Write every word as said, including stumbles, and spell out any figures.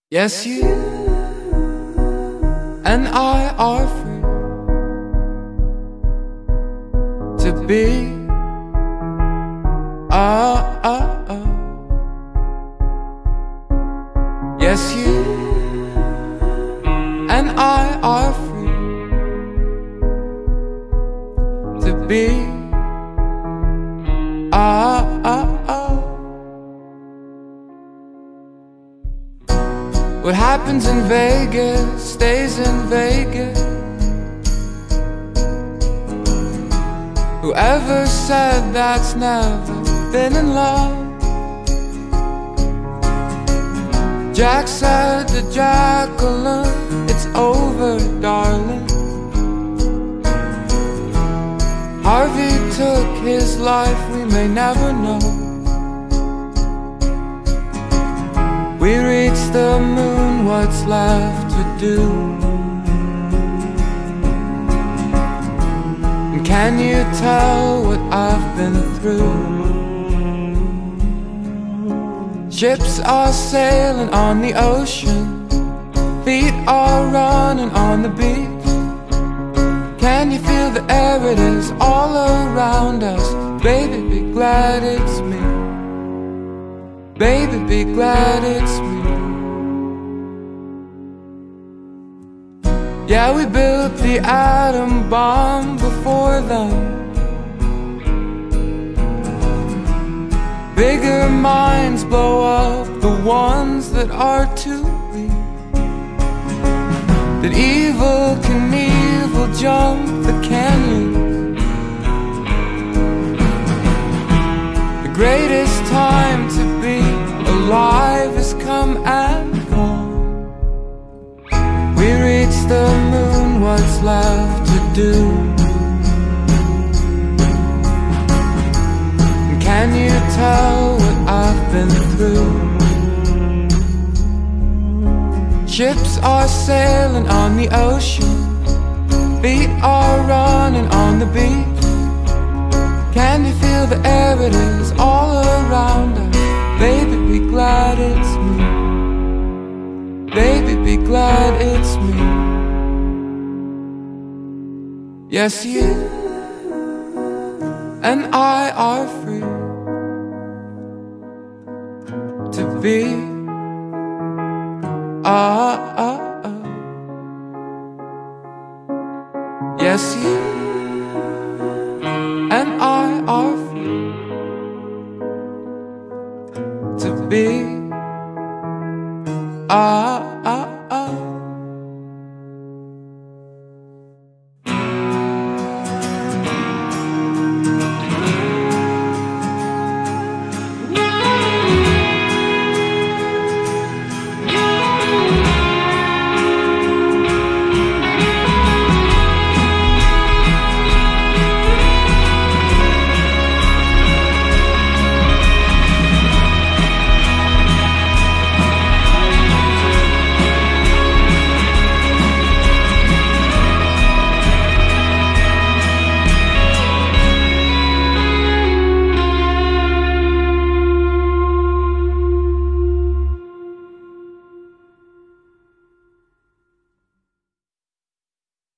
Yes, you and I are free to be. Ah, ah, ah. Yes, you and I are free to be. Ah, ah, ah. What happens in Vegas stays in Vegas. Whoever said that's never been in love? Jack said to Jacqueline, it's over, darling. Harvey took his life, we may never know. We reached the moon, what's left to do? And can you tell what I've been through? Ships are sailing on the ocean, feet are running on the beach. Can you feel the air? It is all around us. Baby, be glad it's me. Baby, be glad it's me. Yeah, we built the atom bomb before them. Bigger minds blow up the ones that are too weak. That evil Knievel jump the canyons. The greatest time to be alive has come and gone. We reached the moon, what's left to do? And can you tell what I've been through? Ships are sailing on the ocean, feet are running on the beach. Can you feel the air? It is all around us. Baby, be glad it's me. Baby, be glad it's me. Yes, you and I are free to be. Ah, ah, ah. Yes, you and I are free to be. Ah, ah,